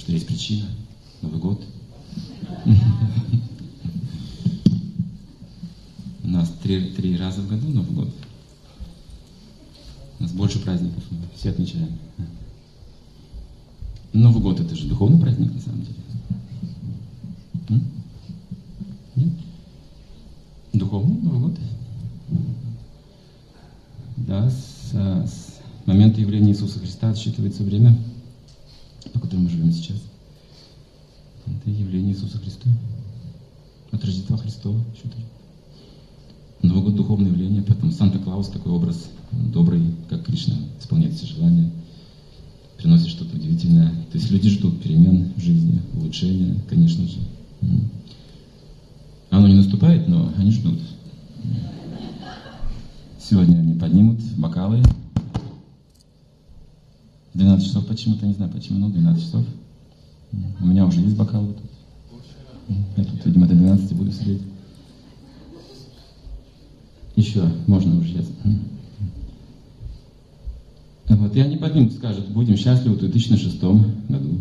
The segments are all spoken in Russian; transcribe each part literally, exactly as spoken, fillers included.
что есть причина. Новый год. У нас три, три раза в году Новый год. У нас больше праздников, мы все отмечаем. Новый год — это же духовный праздник, на самом деле. М? Нет? Духовный Новый год. Да, с, с момента явления Иисуса Христа отсчитывается время, по которому мы живем сейчас. Это явление Иисуса Христа. От Рождества Христова считаю. Новый год — духовное явление, поэтому Санта-Клаус — такой образ добрый, как Кришна, исполняет все желания, приносит что-то удивительное. То есть люди ждут перемен в жизни, улучшения, конечно же. Оно не наступает, но они ждут. Сегодня они поднимут бокалы. двенадцать часов почему-то, не знаю почему, но двенадцать часов. У меня уже есть бокал вот тут. Я тут, видимо, до двенадцати буду сидеть. Еще можно уже сейчас. Вот, и они поднимут, скажут: будем счастливы в две тысячи шестом году.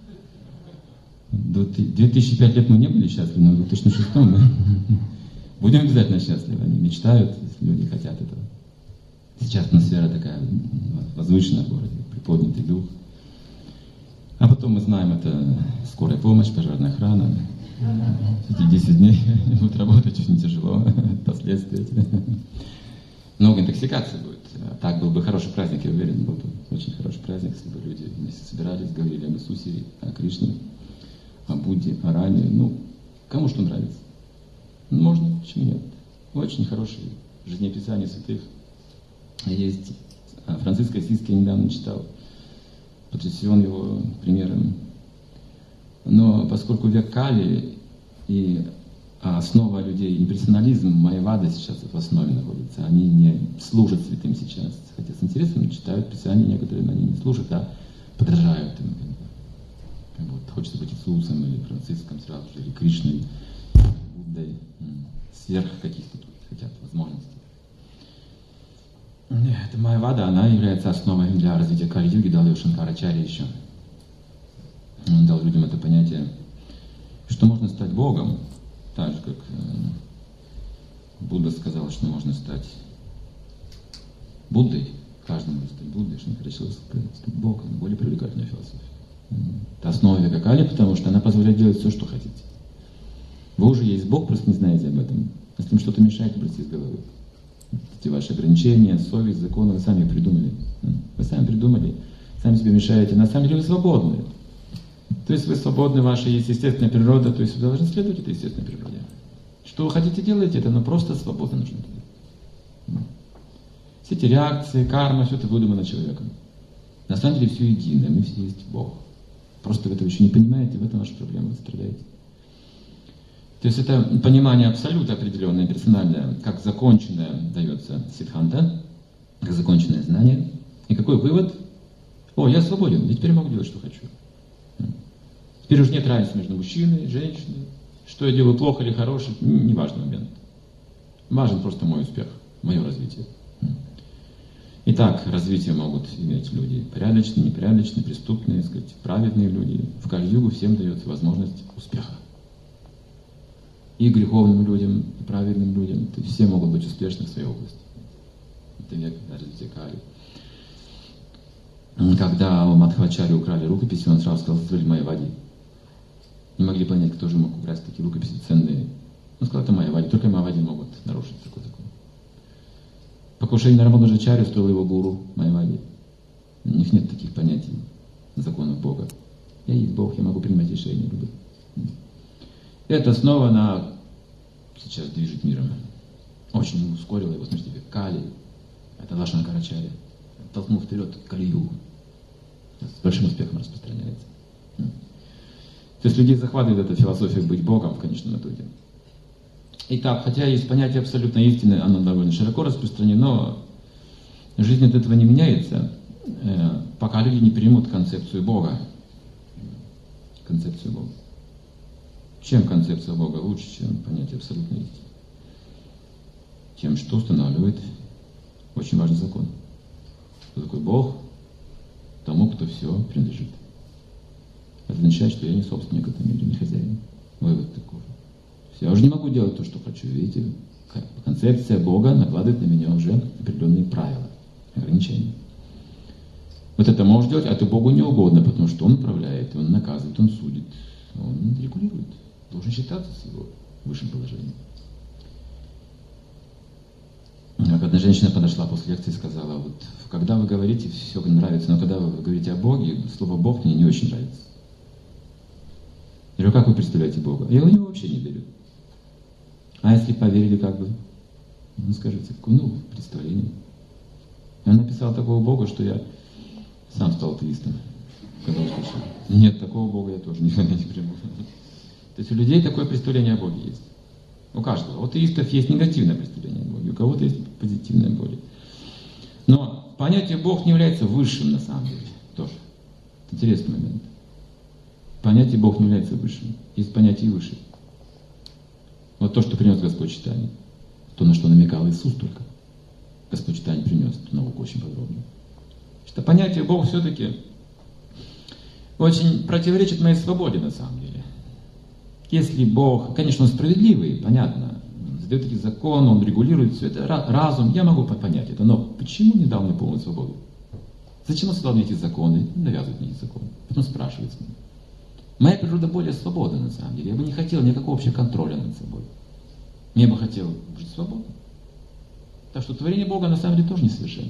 До две тысячи пять лет мы не были счастливы, но в две тысячи шестом мы будем обязательно счастливы. Они мечтают, люди хотят этого. Сейчас атмосфера такая возвышенная в городе, приподнятый дух. А потом мы знаем, это скорая помощь, пожарная охрана. Эти десять дней они будут работать очень тяжело, последствия. Много интоксикации будет. А так был бы хороший праздник, я уверен, был бы очень хороший праздник, если бы люди вместе собирались, говорили об Иисусе, о Кришне, о Будде, о Раме. Ну, кому что нравится. Можно, почему нет. Очень хорошие жизнеописания святых есть. Франциск Ассизский я недавно читал. Потрясен его примером. Но поскольку век Кали и основа людей, имперсонализм, майявада сейчас в основе находится, они не служат святым сейчас. Хотя с интересом читают Писания некоторые, но они не служат, а подражают им. Как будто хочется быть Иисусом или Франциском сразу же, или Кришной, Буддой, сверх каких-то тут хотят возможностей. Это майявада, она является основой для развития Кали-юги, дал ее Шанкарачарья еще. Он дал людям это понятие, что можно стать Богом, так же, как Будда сказал, что можно стать Буддой, каждый может стать Буддой, Шанкарачарья сказал, стать Богом, более привлекательная философия. Это основа века Кали, потому что она позволяет делать все, что хотите. Вы уже есть Бог, просто не знаете об этом. Если им что-то мешает, уберите из головы. Эти ваши ограничения, совесть, законы, вы сами их придумали. Вы сами придумали, сами себе мешаете. На самом деле вы свободны. То есть вы свободны, ваша есть естественная природа, то есть вы должны следовать этой естественной природе. Что вы хотите делать, это, но просто свободно нужно делать. Все эти реакции, карма, все это выдумано человеком. На самом деле все единое, мы все есть Бог. Просто вы этого еще не понимаете, в этом ваша проблема, вы страдаете. То есть это понимание абсолютно определенное, персональное, как законченное дается сиддханта, как законченное знание. И какой вывод? О, я свободен, я теперь могу делать, что хочу. Теперь уже нет разницы между мужчиной и женщиной. Что я делаю, плохо или хорошо, не важный момент. Важен просто мой успех, мое развитие. Итак, развитие могут иметь люди порядочные, непорядочные, преступные, так сказать, праведные люди. В Кали-югу всем дается возможность успеха. И греховным людям, и праведным людям. То есть все могут быть успешны в своей области. Это век развития Кали. Когда у Мадхвачарьи украли рукописи, он сразу сказал: «Это майявади». Не могли понять, кто же мог украсть такие рукописи ценные. Он сказал: это майявади, только майявади могут нарушить такой закон. Покушение на Рамануджачарью устроил его гуру майявади. У них нет таких понятий, законов Бога. Я есть Бог, я могу принимать решения любые. Эта основа, она сейчас движет миром. Очень ускорила его, смотрите, Кали. Это Шанкарачарья. Толкнул вперед Кали-югу. С большим успехом распространяется. То есть людей захватывает эта философия быть Богом в конечном итоге. Итак, хотя есть понятие абсолютной истины, оно довольно широко распространено, жизнь от этого не меняется, пока люди не примут концепцию Бога. Концепцию Бога. Чем концепция Бога лучше, чем понятие абсолютной истины? Тем, что устанавливает очень важный закон. Кто такой Бог? Тому, кто все принадлежит. Это означает, что я не собственник в этом мире, не хозяин. Вывод такой. Я уже не могу делать то, что хочу. Видите, концепция Бога накладывает на меня уже определенные правила, ограничения. Вот это можешь делать, а это Богу не угодно, потому что Он управляет, Он наказывает, Он судит, Он регулирует. Должен считаться с Его высшим положением. Как одна женщина подошла после лекции и сказала, вот, когда вы говорите, все нравится, но когда вы говорите о Боге, слово Бог мне не очень нравится. Я говорю, как вы представляете Бога? Я у него вообще не верю. А если поверили, как бы? Ну, скажите, ну, представление. Он написал такого Бога, что я сам стал атеистом, когда услышал. Нет, такого Бога я тоже никогда не приму. То есть у людей такое представление о Боге есть. У каждого. У атеистов есть негативное представление о Боге, у кого-то есть позитивное более. Но понятие Бог не является высшим на самом деле. Тоже. Это интересный момент. Понятие Бог не является высшим. Есть понятие выше. Вот то, что принес Господь читание. То, на что намекал Иисус только. Господь читание принес эту науку очень подробно. Что понятие Бог все-таки очень противоречит моей свободе на самом деле. Если Бог, конечно, Он справедливый, понятно, Он задает эти законы, Он регулирует все это, разум, я могу понять это, но почему не дал мне полную свободу? Зачем Он создал мне эти законы? Навязывает мне эти законы. Потом спрашивает с ним. Моя природа более свободна на самом деле. Я бы не хотел никакого вообще контроля над собой. Я бы хотел жить свободно. Так что творение Бога на самом деле тоже несовершенно.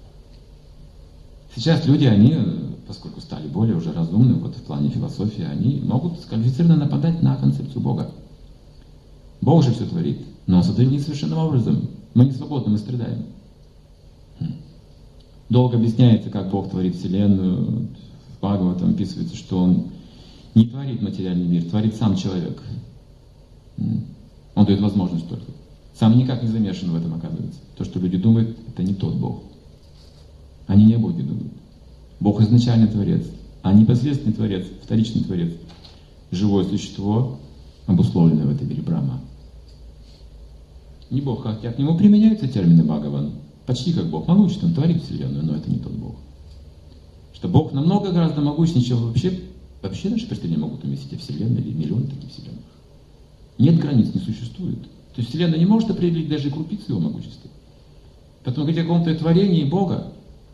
Сейчас люди, они, поскольку стали более уже разумны, вот в плане философии, они могут сквалифицированно нападать на концепцию Бога. Бог же все творит, но Он сотворил несовершенным образом. Мы не свободны, мы страдаем. Долго объясняется, как Бог творит Вселенную. В Бхагаватам описывается, что Он не творит материальный мир, творит сам человек. Он дает возможность только. Сам никак не замешан в этом, оказывается. То, что люди думают, это не тот Бог. Они не о Боге думают. Бог изначальный Творец, а непосредственный Творец, вторичный Творец. Живое существо, обусловленное в этой мире Брахма. Не Бог, хотя к нему применяются термины Бхагаван. Почти как Бог могущественный, Он творит Вселенную, но это не тот Бог. Что Бог намного гораздо могущественнее, чем вообще, вообще наши представления могут уместить о Вселенной или миллионы таких Вселенных. Нет границ, не существует. То есть Вселенная не может определить даже крупицу его могущества. Поэтому говорить о каком-то творении Бога,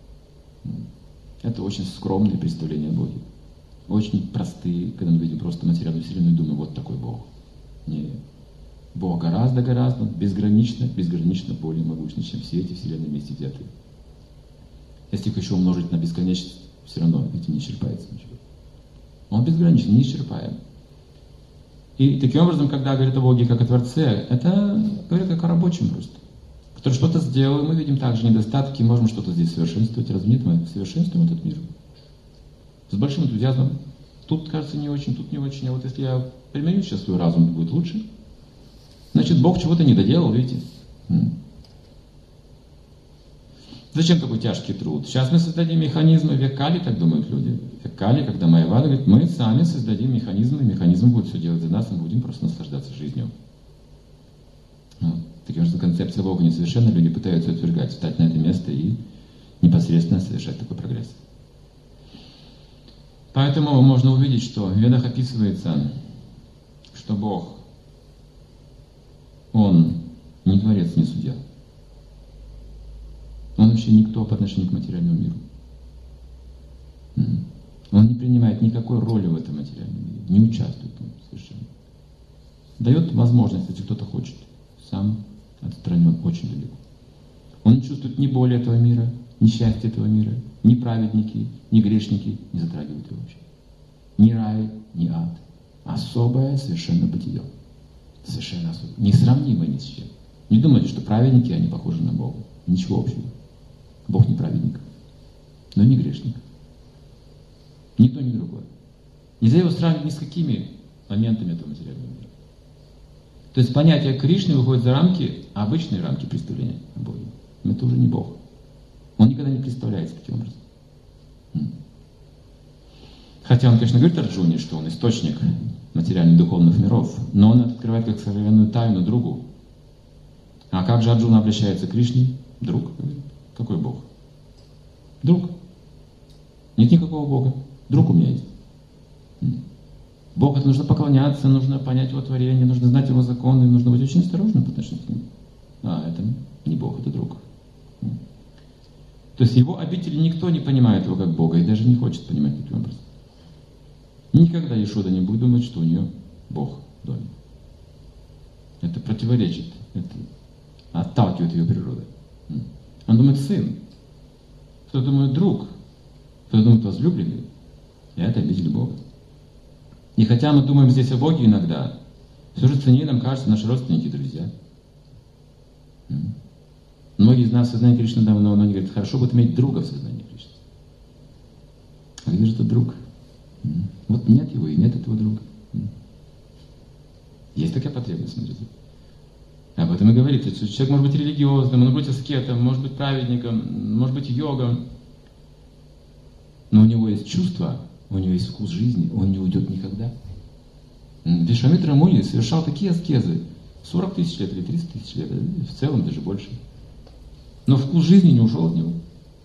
это очень скромные представления о Боге. Очень простые, когда мы видим просто материальную Вселенную и думаем, вот такой Бог. Нет. Бог гораздо-гораздо, безгранично, безгранично более могущественный, чем все эти Вселенные вместе взятые. Если их еще умножить на бесконечность, все равно этим не исчерпается ничего. Он безграничен, неисчерпаем. И таким образом, когда говорят о Боге как о Творце, это говорят как о рабочем просто. Который что-то сделал, мы видим также недостатки, можем что-то здесь совершенствовать. Разве нет, мы совершенствуем этот мир. С большим энтузиазмом. Тут, кажется, не очень, тут не очень. А вот если я применю сейчас свой разум, то будет лучше. Значит, Бог чего-то не доделал, видите. Зачем такой тяжкий труд? Сейчас мы создадим механизмы, век Кали, так думают люди. Век Кали, когда Майявада говорит, мы сами создадим механизмы, механизм будет все делать за нас, и мы будем просто наслаждаться жизнью. Вот. Таким образом, концепция Бога несовершенна, люди пытаются отвергать, встать на это место и непосредственно совершать такой прогресс. Поэтому можно увидеть, что в Ведах описывается, что Бог, Он не творец, не судья. Он вообще никто по отношению к материальному миру. Он не принимает никакой роли в этом материальном мире, не участвует в нем совершенно. Дает возможность, если кто-то хочет, сам отстранен очень далеко. Он не чувствует ни боли этого мира, ни счастья этого мира, ни праведники, ни грешники не затрагивают его вообще. Ни рай, ни ад. Особое совершенно бытие. Совершенно особое. Несравнимое ни с чем. Не думайте, что праведники, они похожи на Бога. Ничего общего. Бог не праведник, но не грешник. Никто, ни другой. Нельзя его сравнивать ни с какими моментами этого материального мира. То есть понятие Кришны выходит за рамки, обычные рамки представления о Боге. Но это уже не Бог. Он никогда не представляется таким образом. Хотя он, конечно, говорит Арджуне, что он источник материальных духовных миров, но он открывает как сокровенную тайну другу. А как же Арджуна обращается к Кришне? Друг. Какой Бог? Друг. Нет никакого Бога. Друг у меня есть. Богу это нужно поклоняться, нужно понять Его творение, нужно знать Его законы, нужно быть очень осторожным по отношению к Нему. А, это не Бог, это друг. То есть Его обители никто не понимает Его как Бога и даже не хочет понимать таким образом. Никогда Ешуда не будет думать, что у нее Бог в доме. Это противоречит, это отталкивает ее природу. Он думает сын, кто думает друг, кто думает возлюбленный, и это обитель Бога. И хотя мы думаем здесь о Боге иногда, все же ценнее нам кажутся наши родственники и друзья. Многие из нас в сознании Кришны давно, но они говорят, хорошо бы иметь друга в сознании Кришны. А где же этот друг? Вот нет его и нет этого друга. Есть такая потребность, смотрите. Об этом и говорится, что человек может быть религиозным, может быть аскетом, может быть праведником, может быть йогом. Но у него есть чувство, у него есть вкус жизни, он не уйдет никогда. Вишвамитра Муни совершал такие аскезы. сорок тысяч лет или тридцать тысяч лет, в целом даже больше. Но вкус жизни не ушел от него.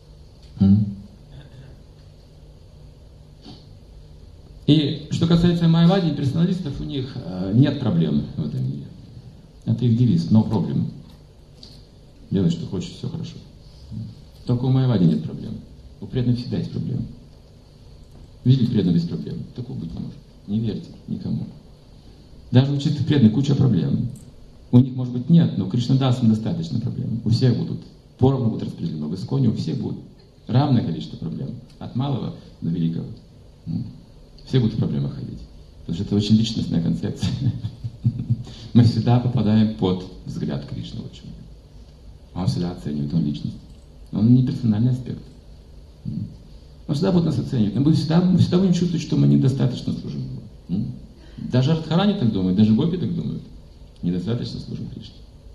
И что касается майявади, персоналистов, у них нет проблем в этом мире. Это их девиз, no problem. Делай, что хочешь, все хорошо. Только у майявади нет проблем. У преданных всегда есть проблемы. Видели преданных без проблем? Такого быть не может. Не верьте никому. Даже у чистых преданных куча проблем. У них, может быть, нет, но Кришна даст им достаточно проблем. У всех будут. Поровну будут распределены. В Исконе у всех будет равное количество проблем. От малого до великого. Все будут в проблемах ходить. Потому что это очень личностная концепция. Мы всегда попадаем под взгляд Кришны. Вот почему. Он всегда оценивает, он личность. Он не персональный аспект. Он всегда будет нас оценивать. Мы всегда, мы всегда будем чувствовать, что мы недостаточно служим Ему. Даже Радхарани так думают, даже гопи так думают. Недостаточно служим Кришне.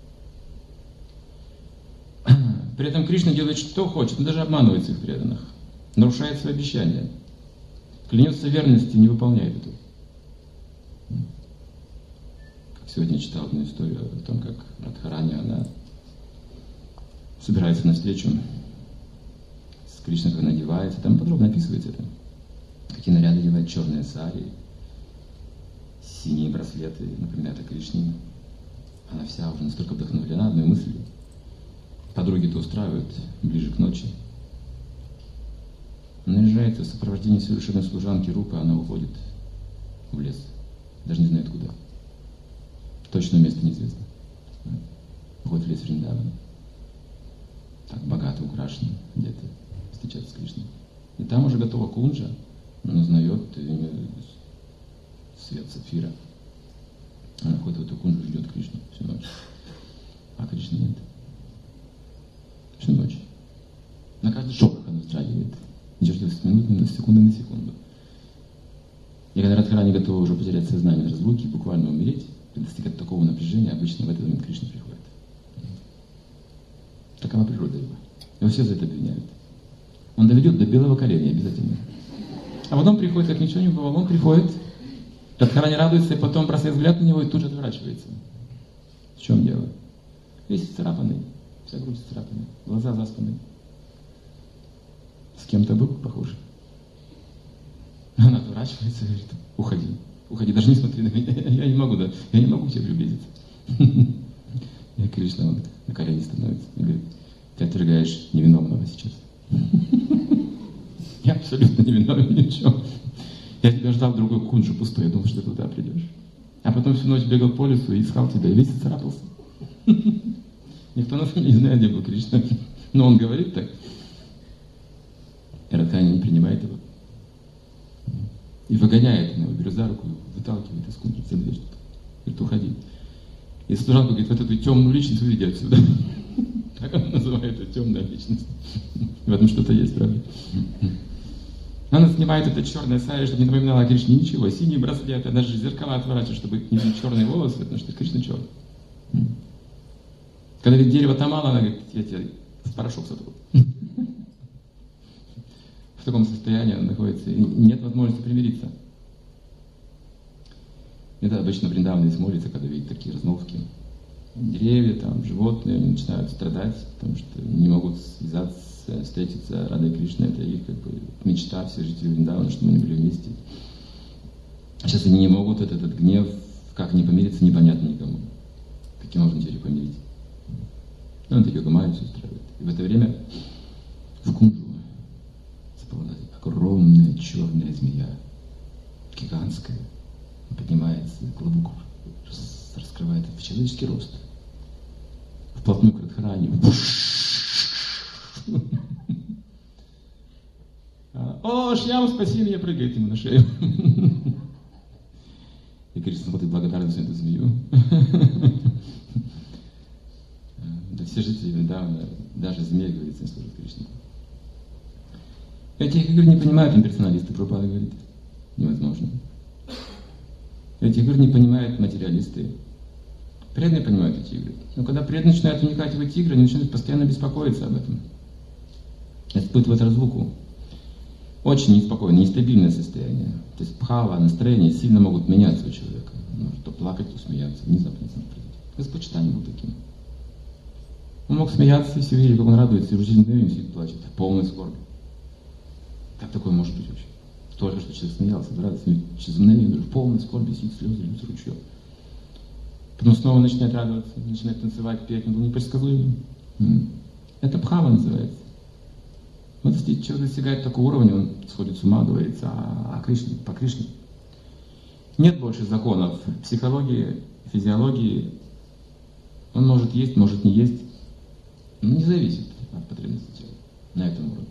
При этом Кришна делает, что хочет. Он даже обманывает своих преданных. Нарушает свои обещания. Клянется верности и не выполняет это. Как сегодня читал одну историю о том, как Радхарани, она собирается на встречу с Кришной, как она одевается. Там подробно описывается это. Какие наряды одевает, черные сари, синие браслеты, например, это Кришне. Она вся уже настолько вдохновлена одной мыслью. Подруги-то устраивают ближе к ночи. Наряжается в сопровождении совершенной служанки Рупы, она уходит в лес. Даже не знает куда. Точное место неизвестно. Уходит в лес Вриндавана. Так богато украшен, где-то встречается с Кришной. И там уже готова кунджа, он узнает свет сапфира. Она ходит в эту кунджу, ждет Кришну всю ночь. А Кришны нет. Всю ночь. На каждый шорох она вздрагивает. Не ждет с минуты, на секунду на секунду. И когда Радхарани готова уже потерять сознание в разлуке, буквально умереть, достигать такого напряжения, обычно в этот момент Кришна приходит. Такова природа его. Его все за это обвиняют. Он доведет до белого коленя обязательно. А потом приходит, как ничего не бывало, он приходит, Радхарани радуется, и потом бросает взгляд на него и тут же отворачивается. В чем дело? Весь исцарапанный, вся грудь исцарапанная, глаза заспанные. С кем-то был похож. Она отворачивается и говорит, уходи, уходи, даже не смотри на меня, я не могу, да, я не могу к тебе приблизиться. И Кришна, он на колени становится и говорит, ты отвергаешь невиновного сейчас. Я абсолютно невиновен ни в чем. Я тебя ждал в другой кунджу пустой, я думал, что ты туда придешь. А потом всю ночь бегал по лесу и искал тебя, и весь царапался. Никто на самом деле не знает, где был Кришна. Но он говорит так. И Радхарани не принимает его. И выгоняет его, берет за руку, выталкивает из кунджи, за дверь. Говорит, уходи. И служанка говорит, вот эту темную личность выведи отсюда. Так она называет эту темную личность. В этом что-то есть, правда? Она снимает это черное сари, чтобы не напоминало о Кришне ничего. Синие браслеты, даже зеркала отворачивает, чтобы не видеть черные волосы, потому что Кришна черный. Когда видит дерево тамала, она говорит, я тебе в порошок сотру. В таком состоянии она находится, и нет возможности примириться. Это обычно Вриндаван весь молится, когда видит такие размолвки. Деревья, там, животные, они начинают страдать, потому что не могут связаться, встретиться. Рада Кришна — это их как бы мечта, все жители Вриндавана, чтобы они были вместе. Сейчас они не могут, этот, этот гнев, как не помириться, непонятно никому. Каким можно теперь помирить? Ну, он такие гамаю все устраивает. И в это время в Кунджу заползает огромная черная змея, гигантская, поднимается, клобук раскрывает в человеческий рост. Вплотную к Радхарани. О, Шьяма, спаси меня, прыгает ему на шею. И Кришна смотрит благодарность на эту змею. Да все жители Вриндавана, даже змея, говорится, не служат Кришне. Этих игр не понимают имперсоналисты, Прабхупада говорит. Невозможно. Этих игр не понимают материалисты. Преданные понимают эти игры. Но когда преданные начинают уникать в эти игры, они начинают постоянно беспокоиться об этом. Испытывать разлуку. Очень неспокойное, нестабильное состояние. То есть бхава, настроение сильно могут меняться у человека. Он может то плакать, то смеяться. Внезапно это может произойти. Господь Чайтанья был таким. Он мог смеяться, и все видели, как он радуется, и уже через мгновение сидит, плачет, в полной скорби. Как такое может быть вообще? Только что человек смеялся, радостно, через мгновение в полной скорби сидит, слезы льются ручьем. Потом снова начинает радоваться, начинает танцевать, петь, он был непредсказуемым. Это бхава называется. Вот если человек достигает такого уровня, он сходит с ума, говорится, а, а Кришне, по Кришне. Нет больше законов психологии, физиологии. Он может есть, может не есть. Но не зависит от потребностей тела на этом уровне.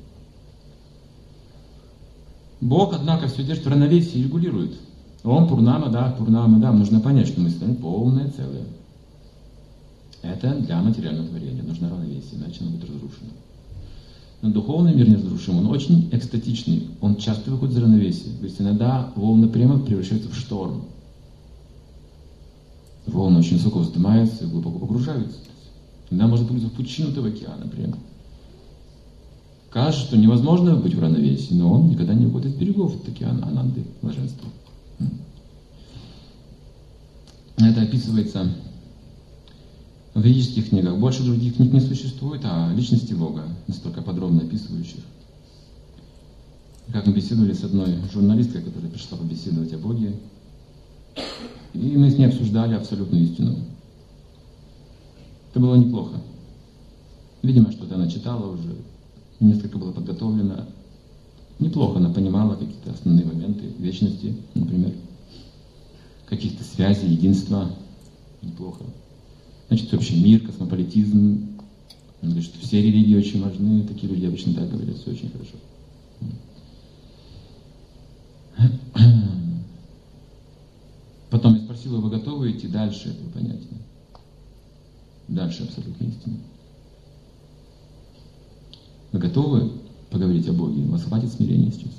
Бог, однако, все держит в равновесии и регулирует. Он Пурнама, да, Пурнама, да. Нужно понять, что мы с вами полное целое. Это для материального творения. Нужно равновесие, иначе оно будет разрушено. Но духовный мир неразрушим, он очень экстатичный, он часто выходит из равновесия. То есть иногда волны прямо превращаются в шторм. Волны очень высоко вздымаются и глубоко погружаются. Иногда можно погрузиться в пучину этого океана прямо. Кажется, что невозможно быть в равновесии, но он никогда не выходит из берегов от океана Ананды, блаженства. Это описывается в ведических книгах. Больше других книг не существует, а личности Бога, настолько подробно описывающих. Как мы беседовали с одной журналисткой, которая пришла побеседовать о Боге, и мы с ней обсуждали абсолютную истину. Это было неплохо. Видимо, что-то она читала уже, несколько было подготовлено. Неплохо она понимала какие-то основные моменты вечности, например, каких-то связей, единства. Неплохо. Значит, общий мир, космополитизм. Он говорит, что все религии очень важны. Такие люди обычно так говорят, все очень хорошо. Потом я спросил, вы готовы идти дальше этого понятия? Дальше абсолютной истины. Вы готовы поговорить о Боге? У вас хватит смирения сейчас?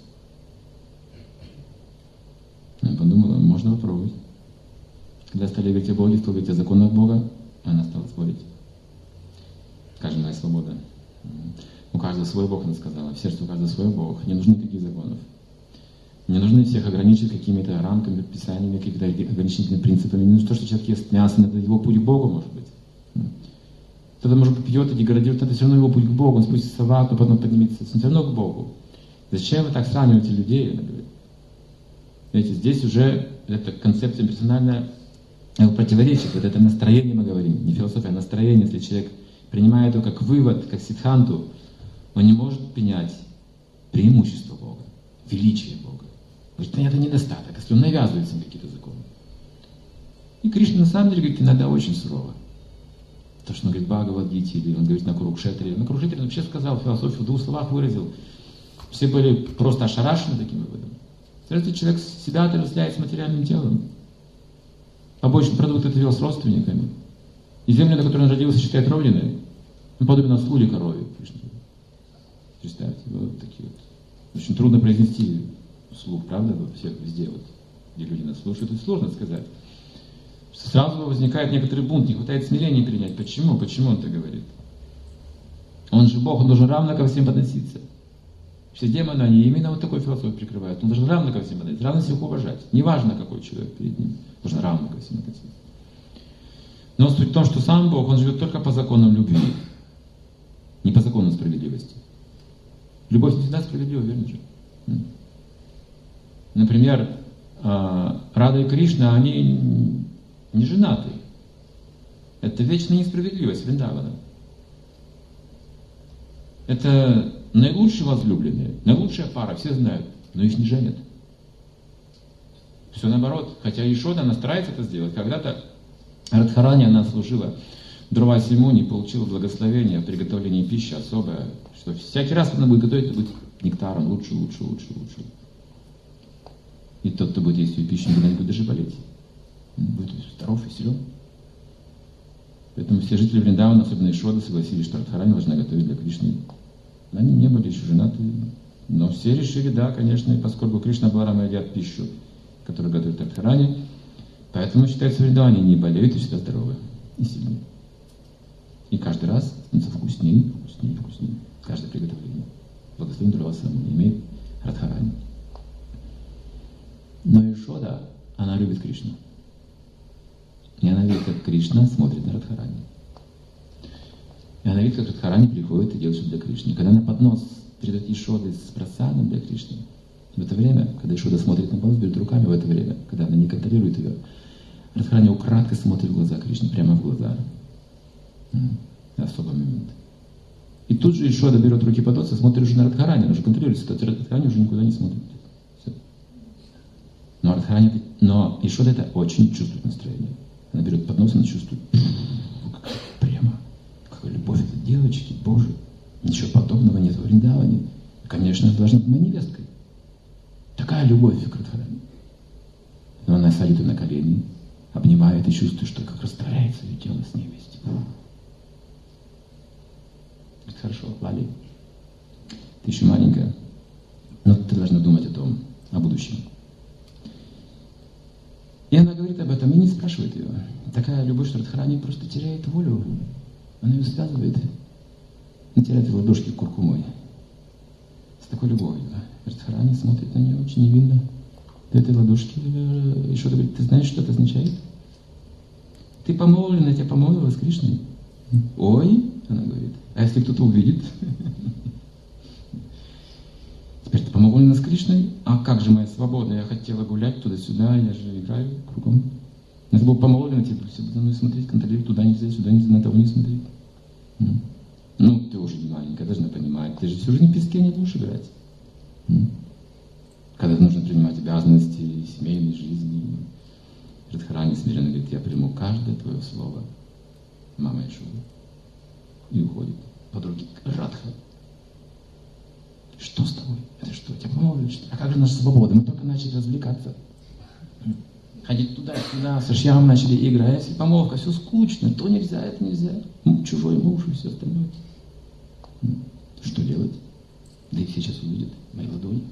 Я подумала, можно попробовать. Когда стали говорить о Боге, стали говорить о законах Бога, она стала спорить. Каждая моя свобода. У каждого свой Бог, она сказала. В сердце у каждого свой Бог. Не нужны никаких законов. Не нужно всех ограничить какими-то рамками, предписаниями, какими-то ограничительными принципами. Не нужно то, что человек ест мясо, это его путь к Богу, может быть. Кто-то, может быть, пьет и деградирует, это все равно его путь к Богу. Он спустится в ад, но потом поднимется. Он все равно к Богу. Зачем вы так сравниваете людей? Она говорит. Знаете, здесь уже эта концепция персональная противоречит. Вот это настроение мы говорим. Не философия, а настроение. Если человек принимает его как вывод, как сиддханту, он не может принять преимущество Бога, величие Бога. Потому что это недостаток, если он навязывается на какие-то законы. И Кришна на самом деле говорит, иногда очень сурово. То, что он говорит Бхагавад-гите, или он говорит на Курукшетре. На Курукшетре он вообще сказал философию, в двух словах выразил. Все были просто ошарашены таким выводом. Если человек себя отождествляет с материальным телом, побочный продукт это дело с родственниками. И земля, на которой он родился, считает родиной. Он подобен ослу или корове. Представьте, вот такие вот. Очень трудно произнести вслух, правда, во всех везде, вот, где люди нас слушают, это сложно сказать. Сразу возникает некоторый бунт, не хватает смирения принять. Почему? Почему он так говорит? Он же Бог, он должен равно ко всем относиться. Все демоны, они именно вот такой философией прикрывают. Он должен равно ко всем относиться, равно всех уважать. Неважно, какой человек перед ним, должен равно ко всем относиться. Но суть в том, что сам Бог, он живет только по законам любви, не по законам справедливости. Любовь не всегда справедлива, верно же? Например, Рада и Кришна, они не женаты. Это вечная несправедливость Вриндавана. Это наилучшие возлюбленные, наилучшая пара, все знают, но их не женят. Все наоборот. Хотя Ишода, она старается это сделать. Когда-то Радхарани, она служила Дурваси Муни, получила благословение в приготовлении пищи особое, что всякий раз, когда она будет готовить, это будет нектаром лучше, лучше, лучше, лучше. И тот, кто будет есть ее пищу, никогда не будет даже болеть. Он будет здоров и силен. Поэтому все жители Вриндавана, особенно Ишода, согласились, что Радхарани должна готовить для Кришны. Они не были еще женаты, но все решили, да, конечно, и поскольку Кришна и Баларама едят пищу, которую готовит Радхарани, поэтому считается, в Вриндаване не болеют и всегда здоровы и сильные. И каждый раз становится вкуснее, вкуснее, вкуснее. Каждое приготовление. Благословение Дурваса имеет Радхарани. Но Ишода, она любит Кришну. И она видит, как Кришна смотрит на Радхарани. И она видит, как Радхарани приходит и делает что-то для Кришны. И когда на поднос передает Ишоды с прасадом для Кришны, в это время, когда Ишода смотрит на поднос, берет руками, в это время, когда она не контролирует ее, Радхарани украдкой смотрит в глаза Кришны, прямо в глаза. Особый момент. И тут же Ишода берет руки подноса, смотрит уже на Радхарани, она уже контролирует ситуацию, Радхарани уже никуда не смотрит. Все. Но Радхарани, но Ишода это очень чувствует настроение. Она берет поднос, она чувствует, как прямо, какая любовь этой девочки, Боже, ничего подобного нет в Вриндаване. Конечно, она должна быть моей невесткой. Такая любовь к Радхарани. Но она садит ее на колени, обнимает и чувствует, что как растворяется ее тело с ней вместе. Хорошо, Лали, ты еще маленькая, но ты должна думать о том, о будущем. И она говорит об этом и не спрашивает ее. Такая любовь, что Радхарани просто теряет волю. Она ее связывает. Натирает ладошки куркумой. С такой любовью. Радхарани смотрит на нее очень невинно. До этой ладошки. И что-то говорит, ты знаешь, что это означает? Ты помолвлена, я тебя помолвила с Кришной. Ой, она говорит, а если кто-то увидит? Теперь ты помолвлена с Кришной? А как же моя свобода? Я хотела гулять туда-сюда, я же играю кругом. Если был помолвлена, тебе все за мной смотреть, контролировать, туда нельзя, сюда нельзя, на того не смотреть. Ну, ты уже не маленькая, должна понимать, ты же всю жизнь в песке не будешь играть. Когда нужно принимать обязанности семейной жизни, Радхарани смиренно говорит, я приму каждое твое слово, мама Ишода. И уходит под руки Радха. Что с тобой? Это что, тебя помолвили? А как же наша свобода? Мы только начали развлекаться. Ходить туда-сюда, со шьямом начали играть. Если помолвка, все скучно, то нельзя, это нельзя. Ну, чужой муж и все остальное. Что делать? Да их сейчас увидят мои ладони.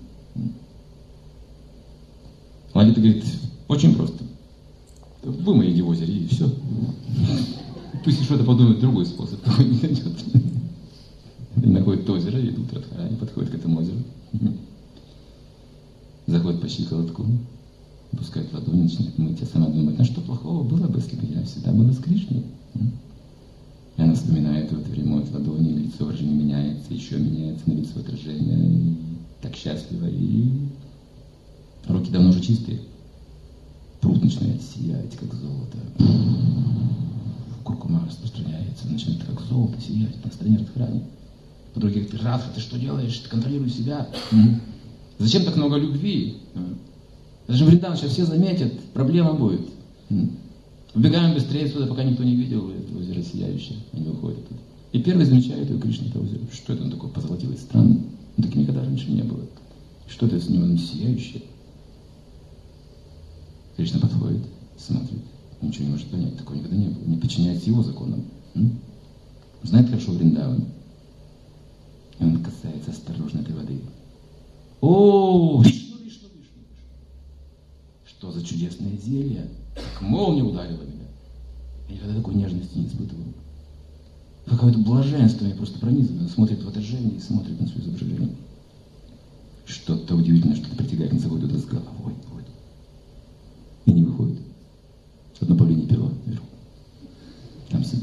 Лалита говорит, очень просто. Вымойте в озере и все. Пусть что-то подумает другой способ, какой не найдет. Они находят то озеро, идут Радхарани, подходят к этому озеру. Заходят по щиколотку, опускают ладони, начинают мыть, а сама думает, а что плохого было бы, если бы я всегда была с Кришной? И она вспоминает, вот время моет ладони, лицо уже не меняется, еще меняется на лицо отражение, и так счастливо, и руки давно уже чистые. Пруд начинает сиять, как золото. Куркума распространяется, начинает как золото сиять на стороне Радхарани. По других говорит, Радха, ты что делаешь? Ты контролируй себя. Mm-hmm. Зачем так много любви? Это же Вриндаван, сейчас все заметят, проблема будет. Mm-hmm. Убегаем быстрее сюда, пока никто не видел это озеро сияющее. Они выходят оттуда. И первый замечает его Кришна, это озеро. Что это он такое позолотилось? Странно. Он так никогда раньше не было. Что это с него сияющее? Кришна подходит, смотрит. Ничего не может понять, такого никогда не было. Не подчиняется его законам. М? Знает хорошо Вриндаван. И он касается осторожно этой воды. О, Вишну, Вишну, Вишну. Что за чудесное зелье? Как молния ударила меня. Я никогда такой нежности не испытывал. Какое-то блаженство меня просто пронизывает. Он смотрит в отражение и смотрит на свое изображение. Что-то удивительное, что-то притягает, он заходит туда с головой. И не выходит. В направлении перла наверху. Там сидит.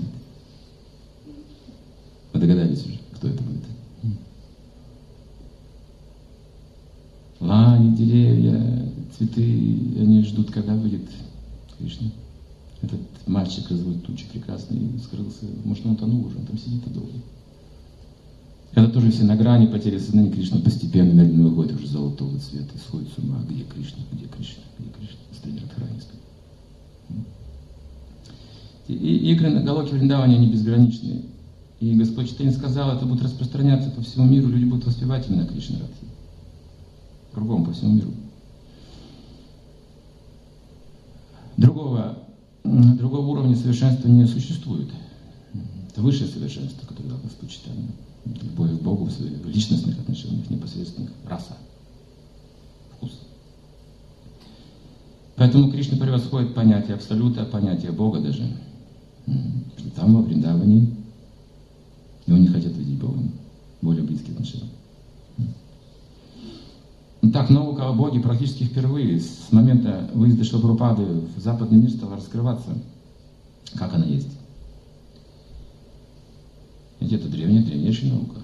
Вы догадались уже, кто это будет? Лани, деревья, цветы, они ждут, когда выйдет Кришна. Этот мальчик разводит тучи прекрасный, скрылся. Может, он утонул уже, он там сидит долго. Когда тоже все на грани потери сознания, Кришна постепенно, медленно выходит уже золотого цвета и сходит с ума. Где Кришна? Где Кришна? Где Кришна? Стоит Радхарани стоит. И игры на Галоке Вриндаване, они безграничные. И Господь Чайтанья сказал, это будет распространяться по всему миру, люди будут воспевать именно Кришна Радхи. Кругом, по всему миру. Другого, другого уровня совершенства не существует. Это высшее совершенство, которое дал Господь Чайтанья. Любовь к Богу в своих личностных отношениях, непосредственных, раса, вкус. Поэтому Кришна превосходит понятие Абсолюта, понятие Бога даже. Что там во Вриндаване его не хотят видеть Богом. Более близкие отношения. Так, наука о Боге практически впервые с момента выезда Шрилы Прабхупады в западный мир стала раскрываться, как она есть. Ведь это древняя, древнейшая наука.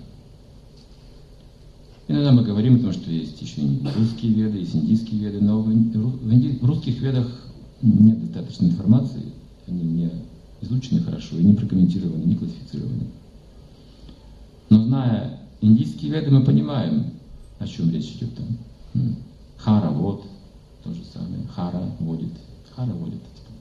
Иногда мы говорим о том, что есть еще и русские веды, есть индийские веды, но в, инди... в русских ведах нет достаточно информации, они не изучены хорошо и не прокомментированы, не классифицированы. Но зная индийские веды, мы понимаем, о чем речь идет там. Хара вот, то же самое. Хара водит. Хара водит.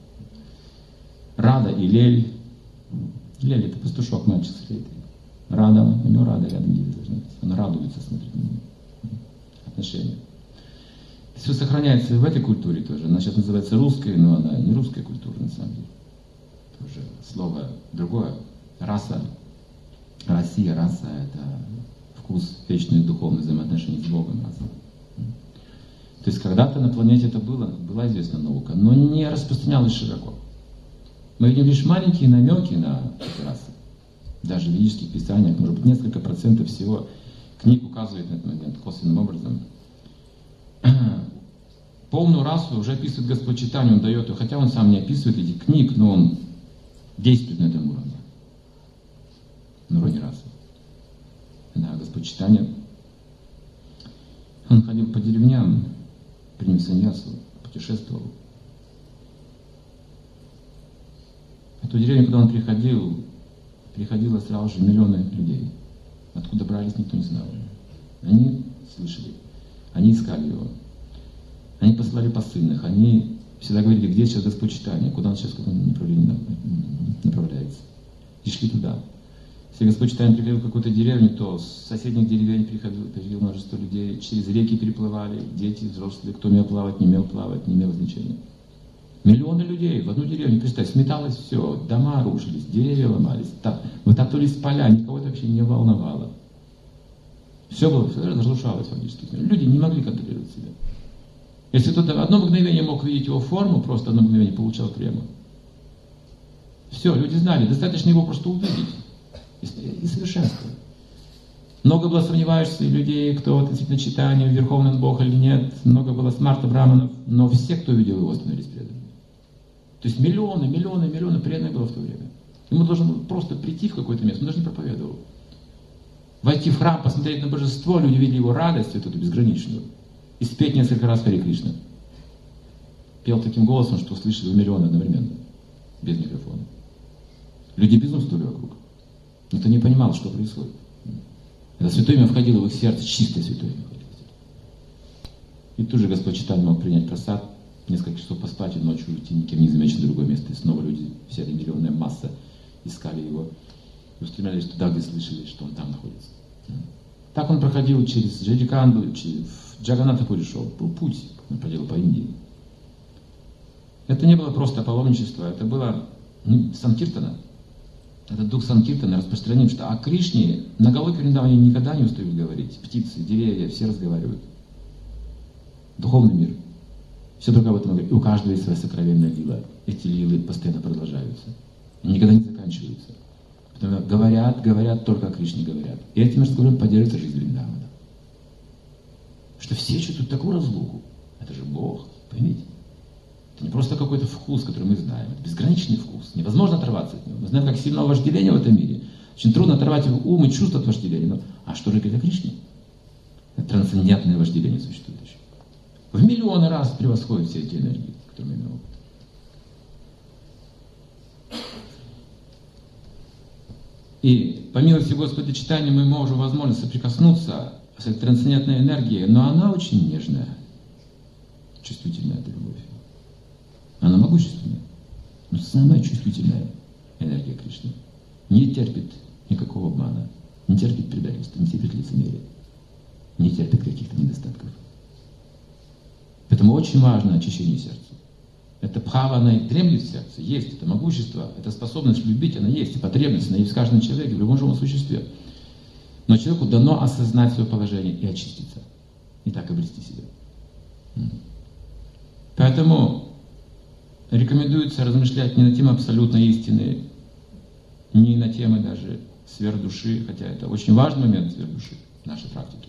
Рада и Лель. Лель — это пастушок, мальчик с флейтой. Рада, у него Рада рядом где-то должна быть. Он радуется, смотрит на него. Отношения. Все сохраняется в этой культуре тоже. Она сейчас называется русской, но она не русская культура на самом деле. Тоже слово другое. Раса. Россия, раса — это вкус вечных духовных взаимоотношений с Богом. Раса. То есть когда-то на планете это было, была известна наука, но не распространялась широко. Мы видим лишь маленькие намеки на эти расы. Даже в ведических писаниях, может быть, несколько процентов всего книг указывает на этот момент косвенным образом. Полную расу уже описывает Господь Чайтанья, он дает ее, хотя он сам не описывает эти книг, но он действует на этом уровне. На уровне расы. Да, Господь Чайтанья, он ходил по деревням, принял саньясу, путешествовал. В эту деревню, когда он приходил, приходило сразу же миллионы людей. Откуда брались, никто не знал. Они слышали, они искали его. Они посылали посыльных, они всегда говорили, где сейчас Господь Чайтанья, куда он сейчас в каком направлении направляется. И шли туда. Если Господь Чайтанья приходил в какую-то деревню, то с соседних деревень приходило, приходило множество людей, через реки переплывали, дети, взрослые, кто умел плавать, не умел плавать, не имело значения. Миллионы людей в одну деревню, представь, сметалось все, дома рушились, деревья ломались, так, вытаптывались поля, никого это вообще не волновало. Все было, все разрушалось фактически. Люди не могли контролировать себя. Если кто-то одно мгновение мог видеть его форму, просто одно мгновение получал прямо. Все, люди знали, достаточно его просто увидеть. И совершенство. Много было сомневающихся людей, кто относительно читания, верховный он Бог или нет. Много было смарта браманов, но все, кто видел его, становились преданными. То есть миллионы, миллионы, миллионы преданных было в то время. Ему должен был просто прийти в какое-то место, он даже не проповедовал. Войти в храм, посмотреть на божество, люди видели его радость, эту безграничную, и спеть несколько раз Харе Кришна. Пел таким голосом, что услышали его миллионы одновременно, без микрофона. Люди безумствовали вокруг. Никто не понимал, что происходит. Это святое имя входило в их сердце, чистое святое имя входило. И тут же Господь Чайтанья мог принять просад, несколько часов поспать и ночью уйти, никем не замечен в другое место. И снова люди, вся эта миллионная масса, искали его и устремлялись туда, где слышали, что он там находится. Так он проходил через Джариканду, в Джаганатапури шел, был путь, он проделал по Индии. Это не было просто паломничество, это было ну, Санкиртана. Этот дух Санкиртана распространен, что о Кришне на Галоке Вриндаване никогда не устают говорить. Птицы, деревья, все разговаривают. Духовный мир. Все только об этом говорят. И у каждого есть своя сокровенная лила. Эти лилы постоянно продолжаются. И никогда не заканчиваются. Потому что говорят, говорят, только о Кришне говорят. И этим разговором поддерживается жизнь Вриндавана. Что все чувствуют такую разлуку. Это же Бог, поймите. Это не просто какой-то вкус, который мы знаем. Это безграничный вкус. Невозможно оторваться от него. Мы знаем, как сильно вожделение в этом мире. Очень трудно оторвать его ум и чувство от вожделения. Но, а что же говорит о Кришне? Это трансцендентное вожделение существует еще. в миллионы раз превосходит все эти энергии, которые мы имеем опыт. И по милости Господа читания мы можем возможность соприкоснуться с этой трансцендентной энергией, но она очень нежная, чувствительная эта любовь. Она могущественная, но самая чувствительная энергия Кришны не терпит никакого обмана, не терпит предательства, не терпит лицемерия, не терпит каких-то недостатков. Поэтому очень важно очищение сердца. Эта бхава, она и дремлет в сердце, есть это могущество, эта способность любить, она есть, и потребность, она есть в каждом человеке, в любом живом существе. Но человеку дано осознать свое положение и очиститься, и так обрести себя. Поэтому рекомендуется размышлять не на темы абсолютной истины, не на темы даже сверхдуши, хотя это очень важный момент сверхдуши в нашей практике.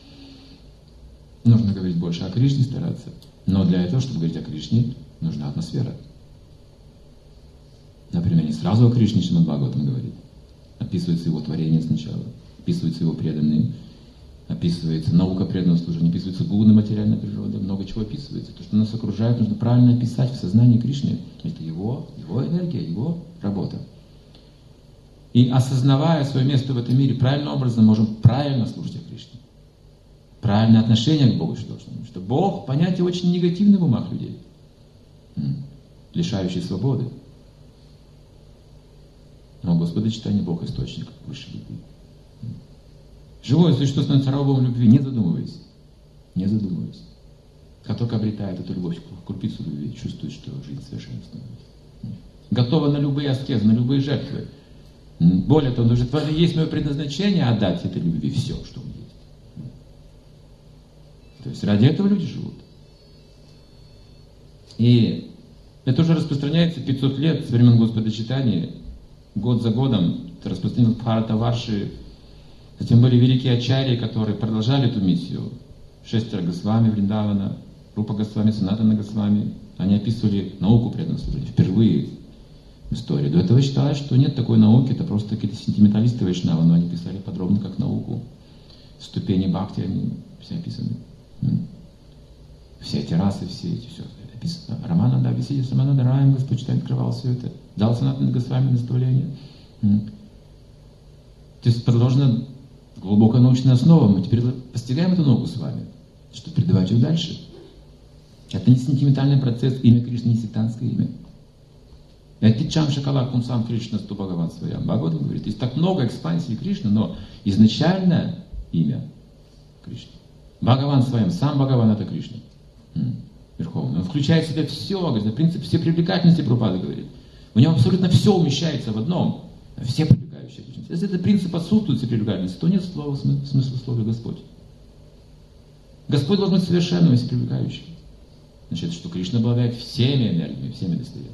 Нужно говорить больше о Кришне, стараться, но для этого, чтобы говорить о Кришне, нужна атмосфера. Например, не сразу о Кришне Шримад Бхагаватам говорит. Описывается его творение сначала, описываются его преданные, описывается наука преданного служения, описывается гуна, материальная природа, много чего описывается. То, что нас окружает, нужно правильно описать в сознании Кришны. Это его, его энергия, его работа. И осознавая свое место в этом мире правильным образом, можем правильно служить о Кришне. Правильное отношение к Богу что должно быть. Что Бог — понятие очень негативное в умах людей, лишающее свободы. Но Господа читание Бог — источник высшей любви. Живое существо становится рабом любви, не задумываясь. Не задумываясь. Как только обретает эту любовь, крупицу любви, чувствует, что жизнь совершенно становится. Готова на любые аскезы, на любые жертвы. Более того, даже это есть мое предназначение отдать этой любви все, что у меня есть. То есть ради этого люди живут. И это уже распространяется пятьсот лет с времен Господа читания. Год за годом это распространил Бхаратаварши. Затем были великие ачарьи, которые продолжали эту миссию. Шестеро Госвами Вриндавана, Рупа Госвами, Санатана Госвами. Они описывали науку преданного служения впервые в истории. До этого считалось, что нет такой науки, это просто какие-то сентименталисты вайшнавы, но они писали подробно как науку. Ступени бхакти, они все описаны. Все эти расы, все эти, все описано. Рамана, да, Висидис, Рамана, да, Раем, Господь читает, открывал все это. Дал Санатана Госвами наставление. То есть продолжена глубокая научная основа. Мы теперь постигаем эту науку с вами, чтобы передавать ее дальше. Это не сентиментальный процесс, имя Кришны не сектантское имя. Это Чам Шакала Кумсам Кришна Сту Бхагаван Своям. Бхагаватам говорит, есть так много экспансий Кришны, но изначальное имя Кришны. Бхагаван Своям, сам Бхагаван это Кришна. Верховный. Он включает в себя все, говорит, на принцип все привлекательности Прабхупада говорит. В нем абсолютно все умещается в одном. Все привлекающие личности. Если этот принцип отсутствует, все привлекательности, то нет слова, смысла слова Господь. Господь должен быть совершенным и всепривлекающим. Значит, что Кришна обладает всеми энергиями, всеми достояниями.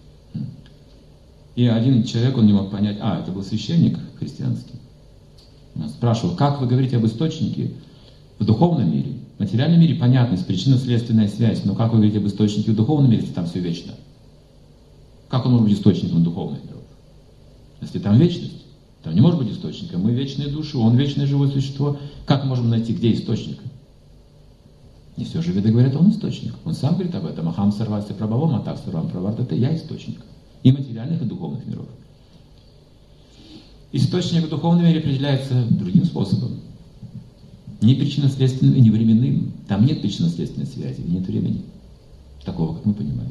И один человек, он не мог понять, а, это был священник христианский. Он спрашивал, как вы говорите об источнике в духовном мире? В материальном мире понятно, есть причинно-следственная связь, но как вы говорите об источнике в духовном мире, если там все вечно? Как он может быть источником духовных миров? Если там вечность, там не может быть источника. Мы вечные души, он вечное живое существо. Как мы можем найти, где источник? И все же веды говорят, он источник. Он сам говорит об этом. Ахам сарваси прабхавам, атак сарвам праварта, это я источник. И материальных, и духовных миров. Источник в духовном мире определяется другим способом. Не причинно-следственным и не временным. Там нет причинно-следственной связи, нет времени. Такого, как мы понимаем.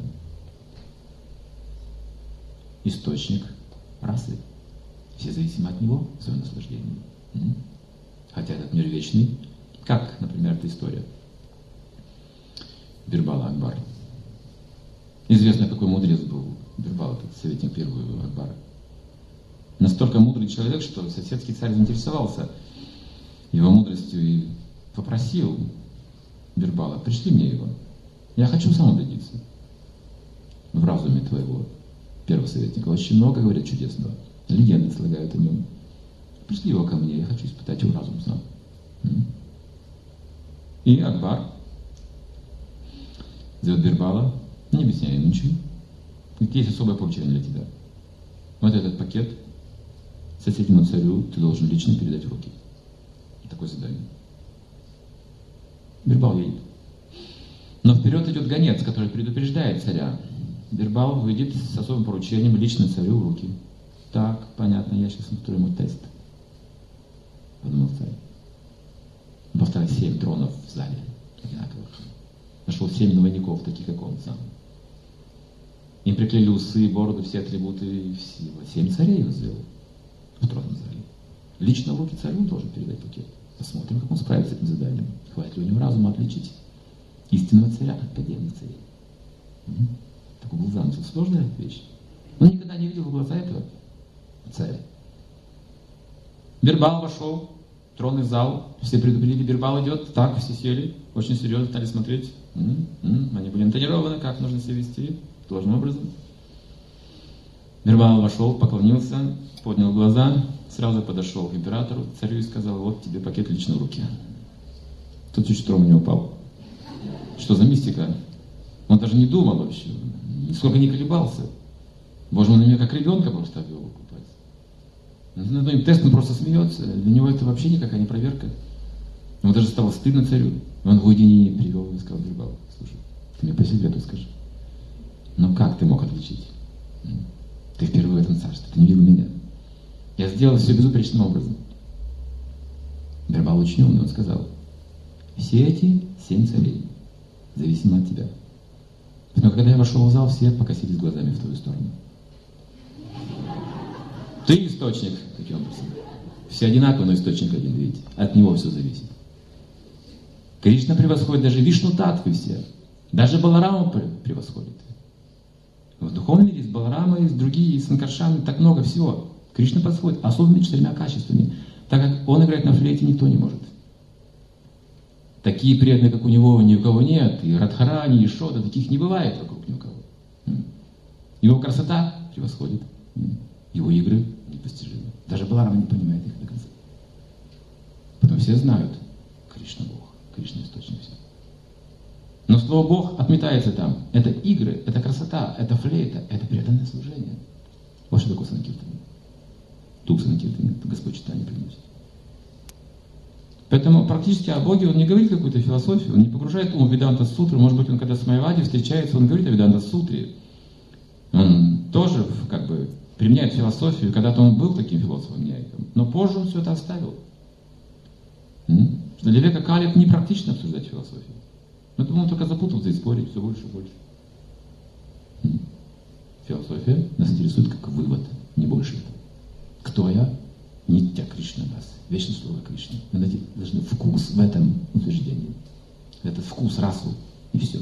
Источник расы. Все зависимы от него, в своем наслаждении. Хотя этот мир вечный. Как, например, эта история. Бирбала Акбар. Известно, какой мудрец был Бирбал, этот советник первого Акбара. Настолько мудрый человек, что соседский царь заинтересовался его мудростью и попросил Бирбала, пришли мне его. Я хочу сам убедиться в разуме твоего первого советника. Очень много говорят чудесного. Легенды слагают о нем. Пришли его ко мне, я хочу испытать его разум сам. И Акбар зовет Бирбала, не объясняя ему ничего. Говорит, есть особое поручение для тебя. Вот этот пакет соседнему царю ты должен лично передать в руки. Такое задание. Бирбал едет. вперед идет гонец, который предупреждает царя. Бирбал выйдет с особым поручением лично царю в руки. Так, понятно, я сейчас устрою ему тест. Подумал царь. Поставил семь тронов в зале одинаковых. Нашел семь двойников, таких как он сам. Им приклеили усы, бороду, все атрибуты, всего. Семь царей он сделал в тронном зале. Лично в руки царю он должен передать букет. Посмотрим, как он справится с этим заданием. Хватит ли у него разума отличить истинного царя от поддельных царей. Угу. Такой был замысел. Сложная вещь. Он никогда не видел в глаза этого царя. Бирбал вошел в тронный зал. Все предупредили, Бирбал идет. Так, все сели. Очень серьезно стали смотреть. М-м-м. Они были натренированы, как нужно себя вести. Должным образом. Бирбал вошел, поклонился, поднял глаза, сразу подошел к императору, царю и сказал: вот тебе пакет лично в руки. Тут чуть трон не упал. Что за мистика? Он даже не думал вообще, нисколько не колебался. Боже, он на меня как ребенка просто обвел купать. Над моим тестом просто смеется. Для него это вообще никакая не проверка. Ему даже стало стыдно царю. Он в уединении привел и сказал: Бирбал, слушай, ты мне по секрету скажи. Но как ты мог отличить? Ты впервые в этом царстве, ты не видел меня. Я сделал все безупречным образом. Бирбал очень умный, он сказал: все эти семь царей зависимы от тебя. Но когда я вошел в зал, все покосились глазами в твою сторону. Ты источник, таким образом. Все одинаковые, но источник один, видите. От него все зависит. Кришна превосходит даже Вишну Татвы все. Даже Балараму превосходит. В духовном мире есть Баларама, есть другие, есть Санкаршаны, так много всего. Кришна подходит особыми четырьмя качествами, так как он играть на флейте никто не может. Такие преданные, как у него, ни у кого нет. И Радхарани, и Шода, таких не бывает вокруг ни у кого. Его красота превосходит. Его игры непостижимы. Даже Баларама не понимает их до конца. Потом все знают: Кришна Бог, Кришна источник всего. Но слово Бог отметается там. Это игры, это красота, это флейта, это преданное служение. Вот что такое санкиртана. Дух санкиртана, Господь читание приносит. Поэтому практически о Боге он не говорит какую-то философию, он не погружает ум в Веданта сутру. Может быть, он когда с Майявади встречается, он говорит о Веданта сутре. Он тоже как бы применяет философию. Когда-то он был таким философом, но позже он все это оставил. Для века Кали это непрактично обсуждать философию. Но он только запутался и спорит все больше и больше. Философия нас интересует как вывод, не больше. Кто я? Нитья Кришна нас. Вечное слово Кришна. Мы найти должны вкус в этом утверждении. Этот вкус, расу, и все.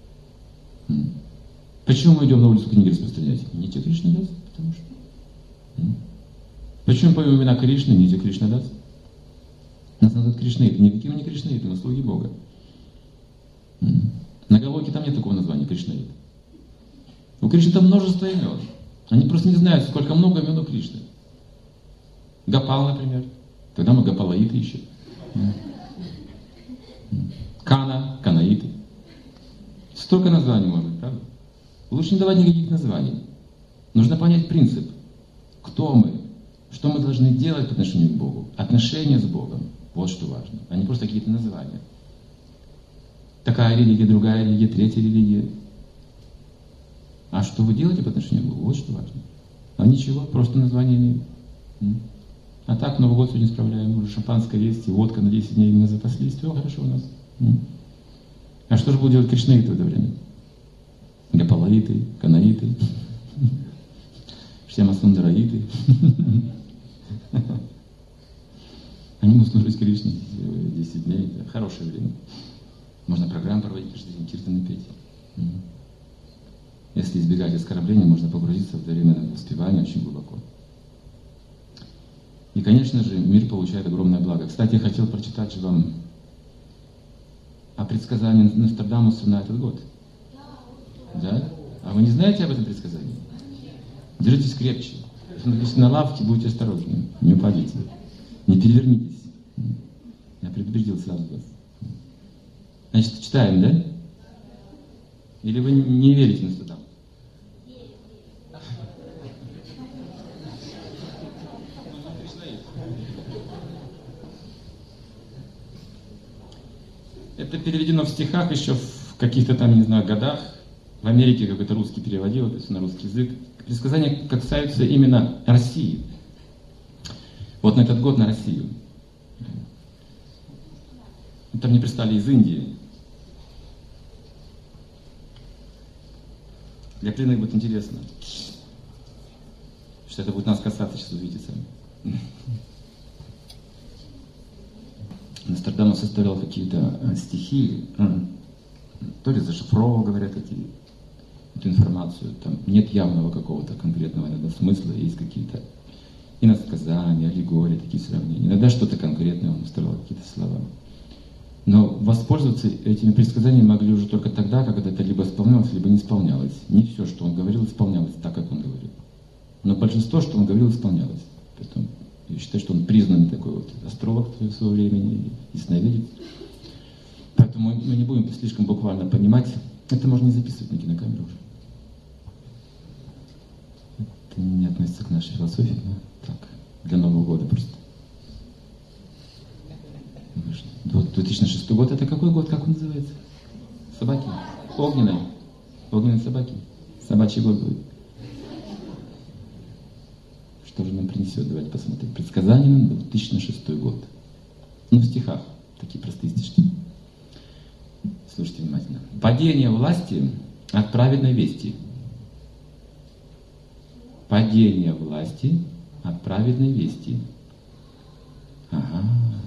Почему мы идем на улицу книги распространять? Нитья Кришна даст, потому что. Почему поем имена Кришны, Нитья Кришна даст? Нас называют Кришнаиты. Никаким не Кришнаиты, мы слуги Бога. На Галоке там нет такого названия Кришнаит. У Кришны там множество имен. Они просто не знают, сколько много имен у Кришны. Гопал, например. Тогда мы Гопалаиты ищем. Кана, Канаиты. Столько названий может быть, правда? Лучше не давать никаких названий. Нужно понять принцип. Кто мы? Что мы должны делать по отношению к Богу? Отношения с Богом. Вот что важно. А не просто какие-то названия. Такая религия, другая религия, третья религия. А что вы делаете по отношению к Богу? Вот что важно. А ничего, просто название имеют. А так, Новый год сегодня справляем, уже шампанское есть, и водка на десять дней мы запаслись, все хорошо у нас. А что же будут делать кришнаиты в это время? Гопалаиты, канаиты, Шьямасундараиты. Они будут служить Кришне десять дней, это хорошее время. Можно программу проводить каждый день, киртаны петь. Если избегать оскорблений, можно погрузиться в время воспевания очень глубоко. И, конечно же, мир получает огромное благо. Кстати, я хотел прочитать же вам о предсказании Нострадамуса на этот год. Да? А вы не знаете об этом предсказании? Держитесь крепче. Если написано на лавке, будьте осторожны. Не упадите. Не перевернитесь. Я предупредил сразу вас. Значит, читаем, да? Или вы не верите в Нострадамуса? Это переведено в стихах еще в каких-то там, не знаю, годах в Америке какой-то русский переводил это все на русский язык. Предсказания касаются именно России. Вот на этот год на Россию. Там мне прислали из Индии. Для преданных будет интересно, что это будет нас касаться, сейчас увидите сами. Нострадамус составлял какие-то стихи, то ли зашифровывал, говорят, эти, эту информацию. Там нет явного какого-то конкретного иногда смысла, есть какие-то иносказания, аллегории, такие сравнения. Иногда что-то конкретное он вставлял, какие-то слова. Но воспользоваться этими предсказаниями могли уже только тогда, когда это либо исполнялось, либо не исполнялось. Не все, что он говорил, исполнялось так, как он говорил. Но большинство, что он говорил, исполнялось. Поэтому я считаю, что он признанный такой вот астролог в своего времени, ясновидец. Поэтому мы не будем слишком буквально понимать. Это можно не записывать на кинокамеру уже. Это не относится к нашей философии, но так, для Нового года просто. две тысячи шестой год, это какой год, как он называется? Собаки. Огненные. Огненные собаки. Собачий год будет. Что же нам принесет? Давайте посмотрим. Предсказание на две тысячи шестой год. Ну, в стихах. Такие простые стишки. Слушайте внимательно. Падение власти от праведной вести. Падение власти от праведной вести. Ага.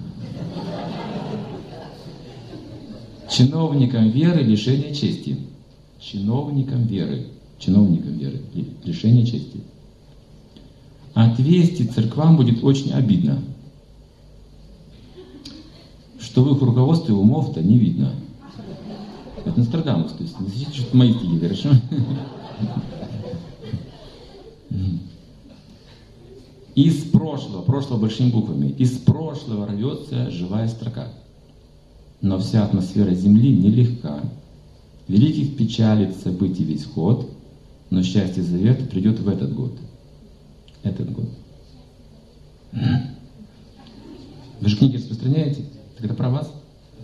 Чиновникам веры лишение чести. Чиновникам веры. Чиновникам веры лишение чести. От вести церквам будет очень обидно, что в их руководстве умов-то не видно. Это Нострадамус, то есть не смотрите, что это мои стихи, хорошо? Из прошлого, прошлого большими буквами, из прошлого рвется живая строка. Но вся атмосфера Земли нелегка. Великих печалит событий весь ход, но счастье завета придет в этот год. Этот год. Вы же книги распространяете? Так это про вас?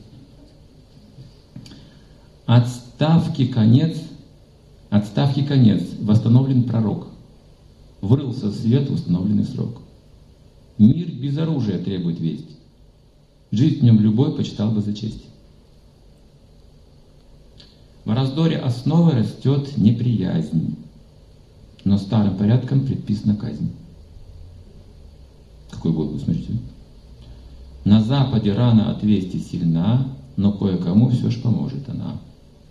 Отставки конец, отставки конец, восстановлен пророк. Врылся в свет в установленный срок. Мир без оружия требует весть. Жизнь в нем любой почитал бы за честь. В раздоре основы растет неприязнь, но старым порядком предписана казнь. Какой год, вы смотрите? На западе рана от вести сильна, но кое-кому все ж поможет она.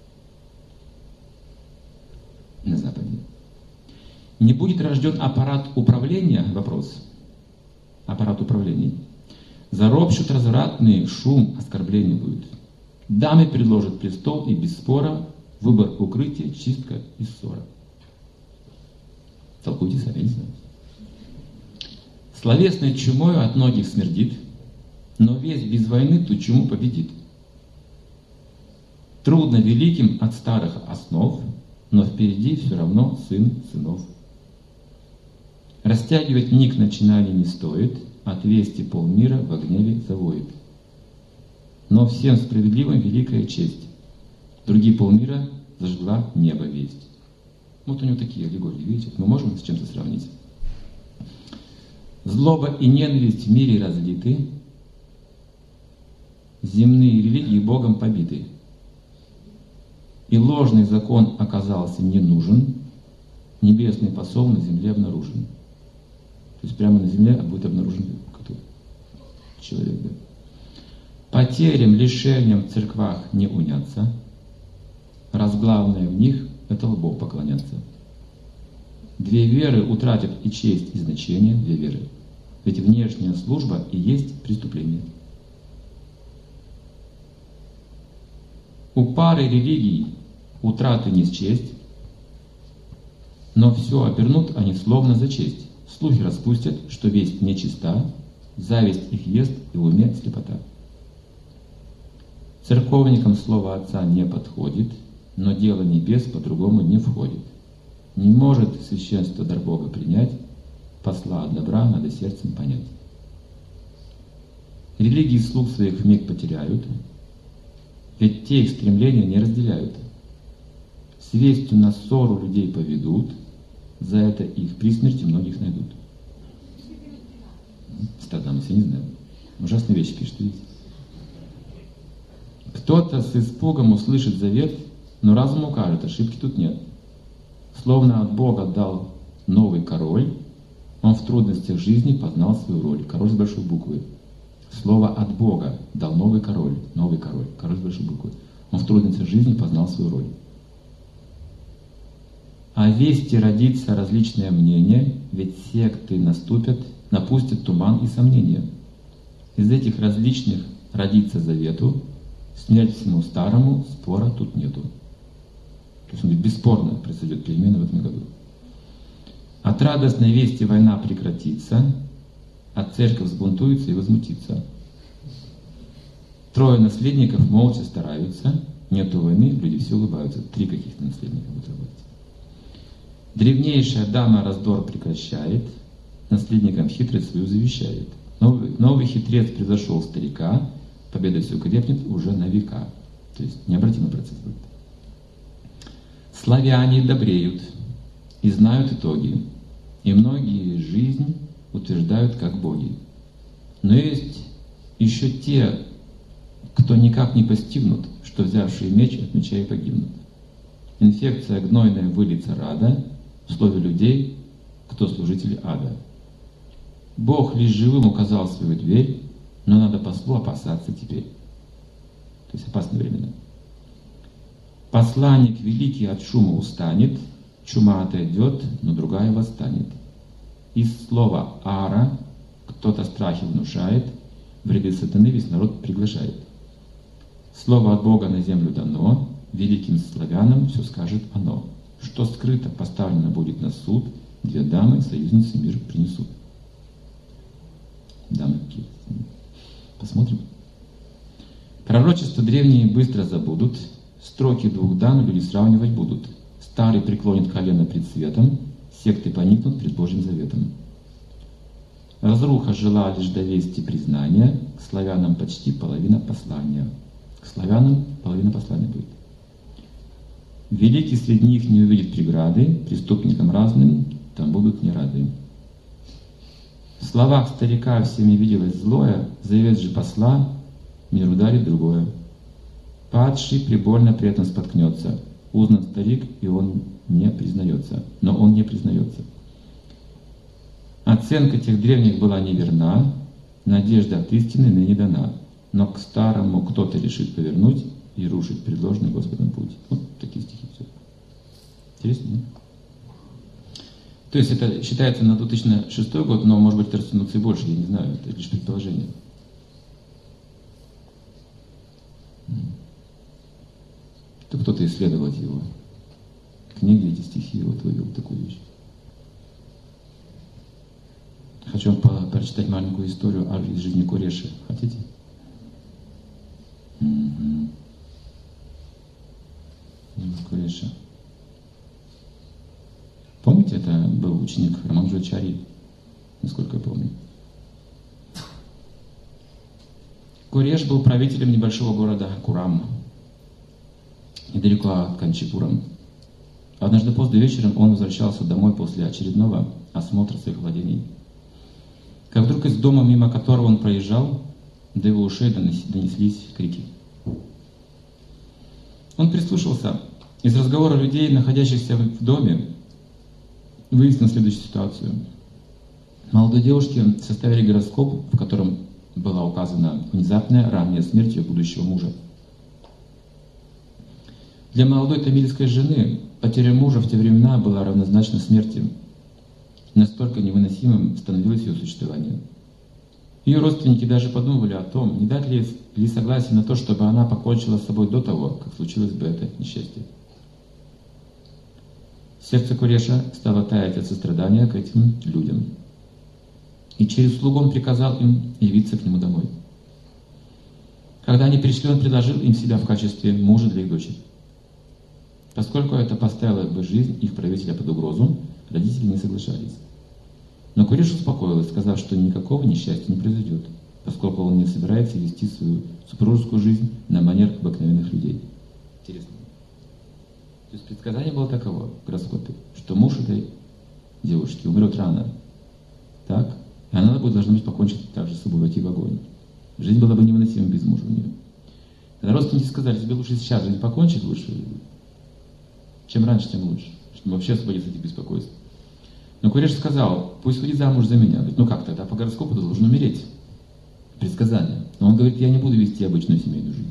На западе. Не будет рожден аппарат управления? Вопрос. Аппарат управления. Заропщут развратный, шум, оскорбление будет. Дамы предложат престол и без спора, выбор укрытия, чистка и ссора. Толкуйте сами, не знаю. Словесной чумою от многих смердит, но весь без войны ту чуму победит. Трудно великим от старых основ, но впереди все равно сын сынов. Растягивать миг начинаний не стоит, от вести полмира в гневе завоет. Но всем справедливым великая честь. Другие полмира зажгла небо весть. Вот у него такие аллегории, видите? Мы можем с чем-то сравнить. Злоба и ненависть в мире разлиты, земные религии Богом побиты. И ложный закон оказался не нужен, небесный посол на земле обнаружен. То есть прямо на земле будет обнаружен человек. Да? Потерям, лишениям в церквах не уняться, раз главное в них — это лбом поклоняться. Две веры утратят и честь, и значение, две веры. Ведь внешняя служба и есть преступление. У пары религий утраты не счесть, но все обернут они словно за честь. Слухи распустят, что весть нечиста, зависть их ест и в уме слепота. Церковникам слово Отца не подходит, но дело небес по-другому не входит. Не может священство дар Бога принять, посла от добра надо сердцем понять. Религии слуг своих вмиг потеряют, ведь те их стремления не разделяют. С вестью на ссору людей поведут, за это их при смерти многих найдут. Стадам, если не знаю. Ужасные вещи пишет, видите. Кто-то с испугом услышит завет, но разум укажет, ошибки тут нет. Словно от Бога дал новый король, он в трудностях жизни познал свою роль. Король с большой буквы. Слово от Бога дал новый король, новый король, король с большой буквы. Он в трудностях жизни познал свою роль. О вести родится различное мнение, ведь секты наступят, напустят туман и сомнения. Из этих различных родится завету, смерть всему старому, спора тут нету. То есть он говорит, бесспорно произойдет перемена в этом году. От радостной вести война прекратится, а церковь взбунтуется и возмутится. Трое наследников молча стараются, нету войны, люди все улыбаются. Три каких-то наследника будут работать. Древнейшая дама раздор прекращает, наследникам хитрость свою завещает. Новый, новый хитрец превзошел старика, победа все крепнет уже на века. То есть необратимый процесс будет. Славяне добреют и знают итоги, и многие жизнь утверждают как боги. Но есть еще те, кто никак не постигнут, что взявшие меч от меча и погибнут. Инфекция гнойная выльется рада, в слове людей, кто служители ада. Бог лишь живым указал свою дверь, но надо послу опасаться теперь. То есть опасно временно. Посланник великий от шума устанет, чума отойдет, но другая восстанет. Из слова «ара» кто-то страхи внушает, в ряды сатаны весь народ приглашает. Слово от Бога на землю дано, великим славянам все скажет оно. Что скрыто, поставлено будет на суд, две дамы, союзницы мир принесут. Дамы какие? Посмотрим. Пророчества древние быстро забудут, строки двух дам люди сравнивать будут. Старый преклонит колено пред светом, секты поникнут пред Божьим заветом. Разруха жила лишь до вести признания, к славянам почти половина послания. К славянам половина послания будет. Великий среди них не увидит преграды, преступникам разным там будут не рады. В словах старика всеми виделось злое, завет же посла мир ударит другое. Падший прибольно при этом споткнется, узнан старик, и он не признается, но он не признается. Оценка тех древних была неверна, надежда от истины ныне дана, но к старому кто-то решит повернуть и рушить предложенный Господом путь. Вот такие стихи. Все. Интересно, да? То есть это считается на две тысячи шестой год, но может быть растянуться и больше, я не знаю, это лишь предположение. Это кто-то исследовал его книги, эти стихи, вот вывел такую вещь. Хочу вам по- прочитать маленькую историю из жизни Куреши. Хотите? Угу. Куреша. Помните, это был ученик Рамануджачарьи, насколько я помню. Куреш был правителем небольшого города Курам, недалеко от Канчипурам. Однажды поздно вечером он возвращался домой после очередного осмотра своих владений. Как вдруг из дома, мимо которого он проезжал, до его ушей донеслись крики. Он прислушался. Из разговора людей, находящихся в доме, выяснил следующую ситуацию. Молодой девушке составили гороскоп, в котором была указана внезапная ранняя смерть ее будущего мужа. Для молодой тамильской жены потеря мужа в те времена была равнозначна смерти. Настолько невыносимым становилось ее существование. Ее родственники даже подумывали о том, не дать ли, ли согласие на то, чтобы она покончила с собой до того, как случилось бы это несчастье. Сердце Куреша стало таять от сострадания к этим людям. И через слугу он приказал им явиться к нему домой. Когда они пришли, он предложил им себя в качестве мужа для их дочери. Поскольку это поставило бы жизнь их правителя под угрозу, родители не соглашались. Но Куреш успокоилась, сказав, что никакого несчастья не произойдет, поскольку он не собирается вести свою супружескую жизнь на манер обыкновенных людей. Интересно. То есть предсказание было таково в гороскопе, что муж этой девушки умрет рано, так? И она должна быть покончить так же с собой, войти в огонь. Жизнь была бы невыносима без мужа у нее. Когда родственники сказали, тебе лучше сейчас жизнь покончить лучше, чем раньше, тем лучше, чтобы вообще освободиться от этих беспокойств. Но Куреш сказал, пусть выйдет замуж за меня. Говорит, ну как тогда, по гороскопу ты должен умереть. Предсказание. Но он говорит, я не буду вести обычную семейную жизнь.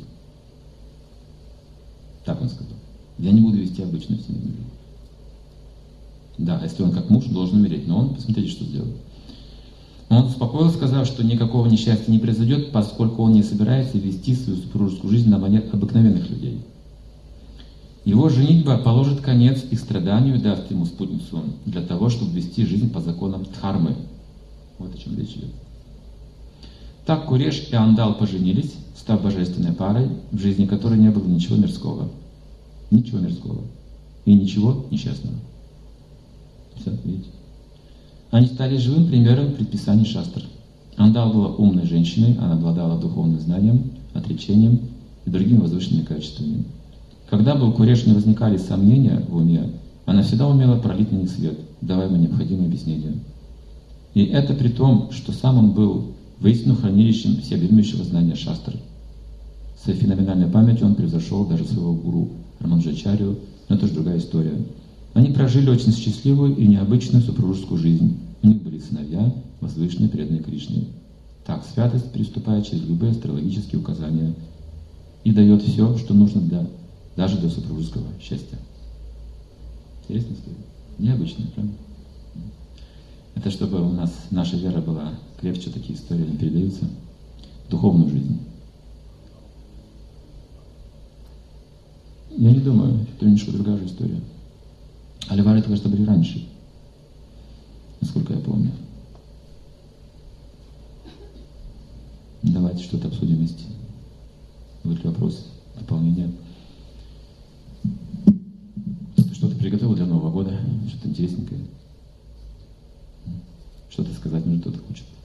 Так он сказал. Я не буду вести обычную семейную жизнь. Да, если он как муж должен умереть, но он, посмотрите, что сделал. Он успокоил, сказав, что никакого несчастья не произойдет, поскольку он не собирается вести свою супружескую жизнь на манер обыкновенных людей. Его женитьба положит конец их страданию и даст ему спутницу для того, чтобы вести жизнь по законам дхармы. Вот о чем речь идет. Так Куреш и Андал поженились, став божественной парой, в жизни которой не было ничего мирского. Ничего мирского. И ничего несчастного. Все, видите? Они стали живым примером предписаний шастр. Андал была умной женщиной, она обладала духовным знанием, отречением и другими возвышенными качествами. Когда бы у Куреш не возникали сомнения в уме, она всегда умела пролить на них свет, давая ему необходимые объяснения. И это при том, что сам он был воистину хранилищем всеобъемлющего знания шастр. Своей феноменальной памятью он превзошел даже своего гуру Рамануджачарью, но это же другая история. Они прожили очень счастливую и необычную супружескую жизнь. У них были сыновья, возвышенные, преданные Кришне. Так, святость переступает через любые астрологические указания и дает все, что нужно для, даже для супружеского счастья. Интересная история? Необычная, правда? Это чтобы у нас наша вера была крепче, такие истории не передаются в духовную жизнь. Я не думаю, это немножко другая же история. Аливары это, кажется, были раньше, насколько я помню. Давайте что-то обсудим вместе. Будут ли вопросы, дополнения? Что-то приготовил для Нового года, что-то интересненькое. Что-то сказать, может, кто-то хочет.